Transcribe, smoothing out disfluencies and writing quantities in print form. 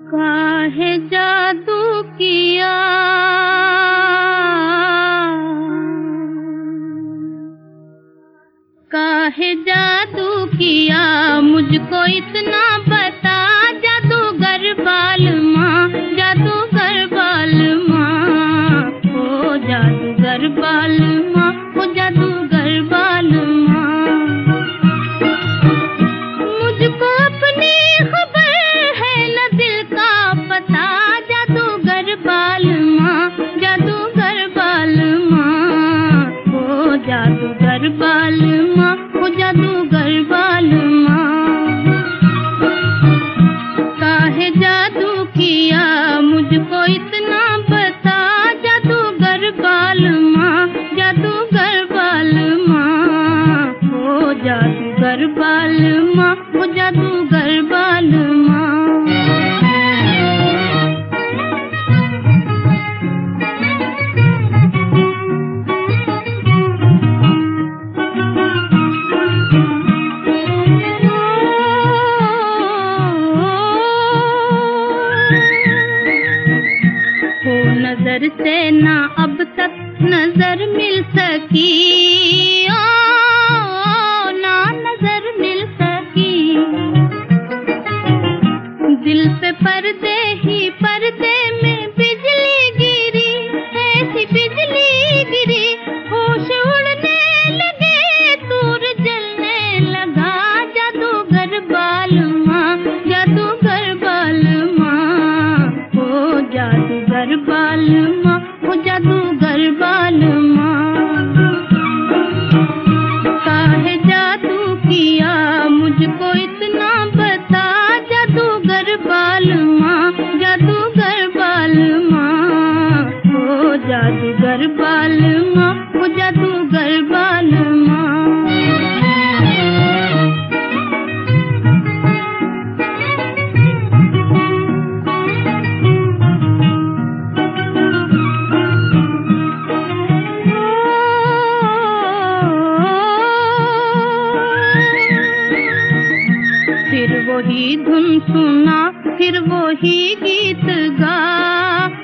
काहे जादू किया काहे जादू किया मुझको इतना बता जादूगर बाल माँ जादूगर बाल माँ ओ जादूगर बाल माँ ओ जादूगर बाल माँ मुझको अपनी खबर है न दिल का पता जादूगर बाल माँ जादूगर बाल माँ ओ जादूगर बाल माँ ओ जादूगर बाल माँ काहे जादू किया मुझको इतना बता जादूगर बाल माँ जादूगर बाल माँ ओ जादूगर बाल माँ ओ जादूगर बाल माँ नजर से ना अब तक नजर मिल सकी ओ ना नजर मिल सकी दिल पे पर्दे ही पर्दे में बिजली गिरी ऐसी बिजली गिरी होश उड़ने लगे दूर जलने लगा जादूगर बाल माँ जादूगर बाल माँ ओ जादूगर बाल माँ ओ जादूगर बाल माँ काहे जादू किया मुझको इतना बता जादूगर बाल माँ जादूगर बाल माँ ओ जादूगर बाल माँ ओ जादूगर बाल माँ फिर वही धुन सुना फिर वही गीत गा